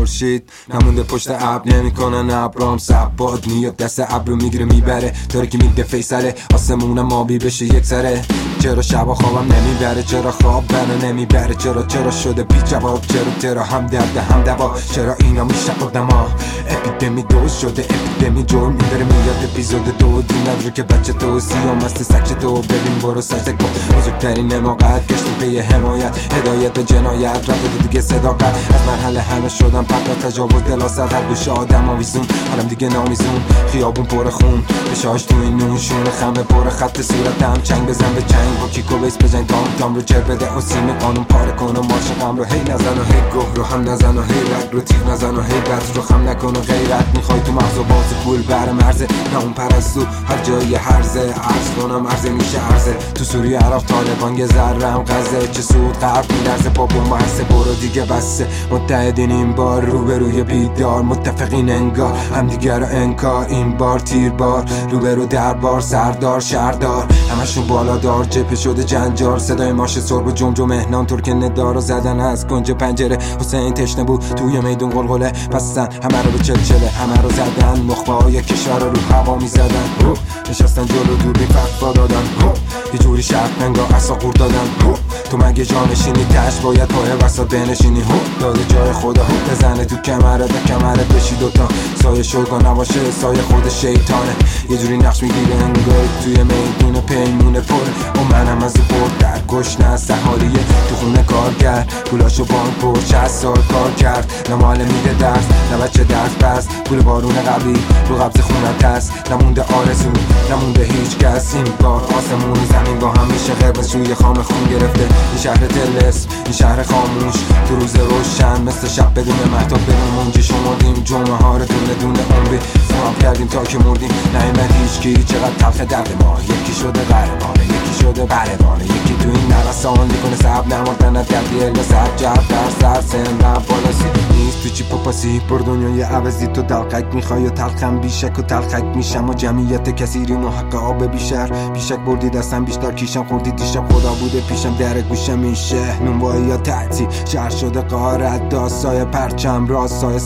خورشید نمونده پشت ابر، نمیکنن ابرام سباد میاد دست ابرو میگیره میبره، طوری که میده فیصله آسمونم آبی بشه یک سره. چرا شبا خوابم نمیبره، چرا خواب منو نمیبره، چرا شده بی جواب، چرا هم درد هم دوا، چرا اینا میشه آدما. اپیدمی دو شده اپیدمی جرم میبره میاد اپیزود دو دینم رو که بچه تو سیام است سکچ تو ببین برو سکت کن. بزرگترین نماقت گشتیم پی حمایت، هدایت جنایت رفت دیگه صداقت. از مرحله همه شدم پرد تجاوز دلاست هر گوشه آدم آویزون، حالم دیگه نامیزون، خیابون پر خون بشاش تو این نون شونه خمه پر خط صورتم، چنگ بزن به چنگ با کیکو بیس بزن تام رو چر بده اسیم قانون پاره کن و مارش غم رو هی نزن و هی گه رو هم نزن و هی رگ رو تیغ نزن و هی بد رو خم نکن و غیرت میخوای تو مغز و باز پول بر مرزه، نه اون پرستو هر جایی هرزه عرض کنم عرضه میشه عرضه. تو سوریه عراق طالبان یه ذرم غزه، چه سود غرب میلرزه با بمب هسته برو دیگه بسه. متحدین این بار روبروی بیدار، متفقین انگار همدیگه رو انکار، این بار تیر بار روبرو دربار سردار شهردار همشون بالادار، جبهه شده جنجال صدای ماش سرب و جمجم مهنان ترک ندارو زدن از کنج پنجره. حسین تشنه بود توی میدون قلقله پستن همه رو به چلچله، همه رو زدن مخبای کشور رو هوا میزدن، نشستن جلو دوربین فتوا دادن، یه جوری شرط انگار اصلا قورت دادن. تو مگه جانشینی تش باید پای وسط بنشینی، داده جای خدا بزنه تو کمرت بشی دوتا، سایه شوگا نباشه سایه خود شیطانه، یه جوری نقش میگیره انگار توی میدون پیمونه پره. و منم از برد در گشنه سهالیه تو خونه کارگر، پولاشو بانک پر 60 سال کار کرد، نه معلم میده درس نه بچه درس بس، پول بارون قبلی رو قبض خونت هست، نمونده آرزو نمونده هیچ کس. این بار آسمون زمین با هم میشه قرمز شوی خام خون گرفته، این شهر تلس این شهر خاموش تو روز روشن مثل شب بدون مهتاب بدون منجی شمردیم جمعه ها رو دونه عمری سراب کردیم تا که مردیم، نیامد هیچکی چقدر تلخ درد ما، یکی شده قهرمانه یکی شده بلبانه، یکی تو این نرسان میکنه سب نماردن از گردی الا سب جب در سر سن رب بالاسی نیست تو چی پاپاسی پر دنیای عوضی، تو دلقک میخوای و تلخم بیشک و تلخک میشم و جمعیت کثیریم و حق آب بیشر بیشک بردی دستم بیشتر کیشم خوردی دیشب خدا بوده پیشم در گوشم این شهر نونوایی یا تعطی شهر شده قارت داستای پرچم راستای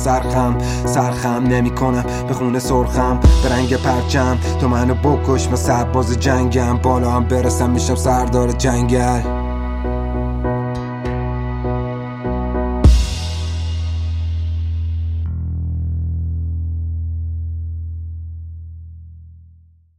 سرخم نمی کنم به خونه سرخم به رنگ پرچم، تو منو بکش من سرباز جنگم بالا هم برسم میشم سردار جنگل.